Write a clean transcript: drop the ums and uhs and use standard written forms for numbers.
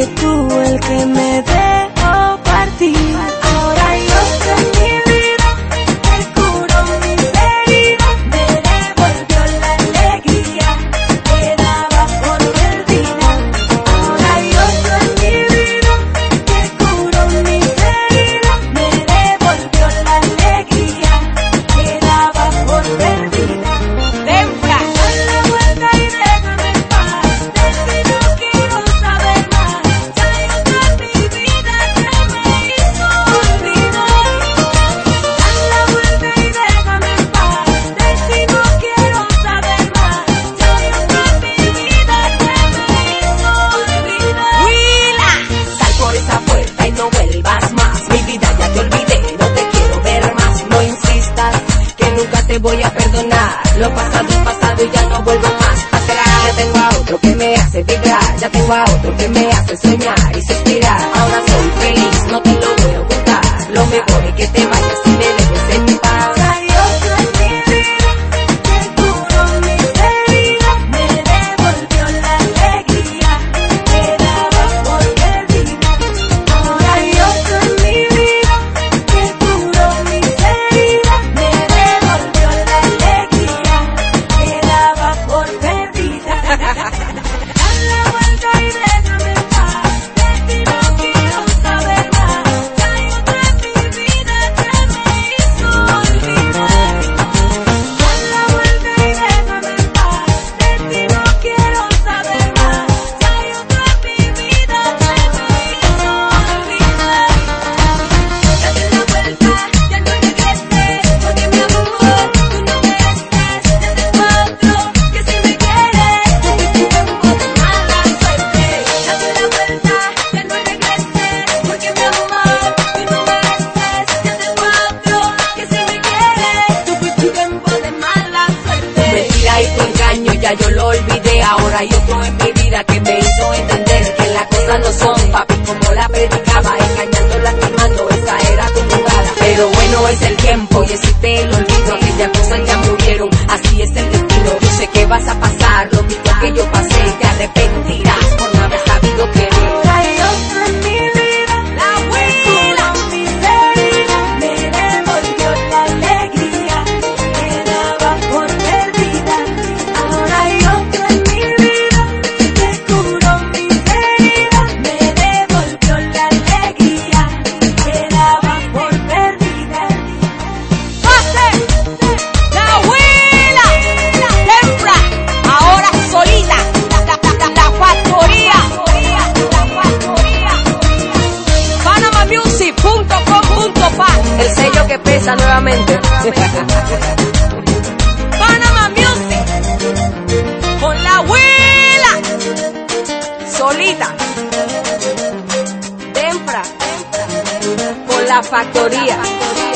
fuiste tú el que me dejó partir. Ahora hay otro en mi vida que curó mis heridas, me devolvió la alegría que daba por perdida. Ahora hay otro en mi vida que curó mis heridas, me devolvió la alegría que daba por perdida. Tempra. Da la vuelta y déjame en paz, de ti no quiero saber más. Ya hay otro en mi vida que me hizo olvidar. Da la vuelta y déjame en paz, de ti no quiero saber más. Ya hay otro en mi vida que me hizo olvidar. Willa. Sal por esa puerta y no vuelvas más. Mi vida ya te olvidé, no te quiero ver más. No insistas, que nunca te voy a perdonar. Lo pasado es pasado y ya no vuelvo más atrás. Ya tengo a otro que me hace vibrar, ya tengo a otro que me hace soñar y suspirar. Ahora soy feliz, no te lo voy a ocultar. Lo mejor es que te vayas y me dejes en paz. Hay otro en mi vida que curó mis heridas, me devolvió la alegría que daba por perdida. Ahora hay otro en mi vida que curó mis heridas, me devolvió la alegría que daba por perdida. Da la vuelta y déjame en paz, de ti no quiero saber más. Ya hay otro en mi vida que me hizo olvidar. Da la vuelta y déjame en paz, de ti no quiero saber más. Ya hay otro en mi vida que me hizo olvidar. Date la vuelta, ya no regreses, porque mi amor, tú no mereces. Ya tengo a otro que si me quieres, tú fuiste un tiempo de mala suerte. Date la vuelta, ya no regreses, porque mi amor, tú no mereces. Ya tengo a otro que si me quieres, tú fuiste un tiempo de mala suerte. Mentira y tu engaño ya yo lo olvidé. Ahora hay otro en mi vida que me hizo entender que las cosas no son, papi, como la predicaba. Engañando, lastimando, esa era tu jugada. Pero bueno es el tiempo y existe el olvido. Aquellas cosas ya murieron, así es el destino. Yo sé que vas a pasar lo mismo que yo pasé. Te arrepentirás por no haber sabido querer. Ahora hay otro en mi vida, La Willa. curó mis heridas, me devolvió la alegría que daba por perdida. Ahora hay otro en mi vida que curó mis heridas, me devolvió la alegría que daba por perdida. Pase. La Willa. Tempra. Ahora solita. La factoría. PanamaMusic.com.pa. El sello que pesa nuevamente. Panama Music. Con la Willa. Solita. Tempra. Con la factoría.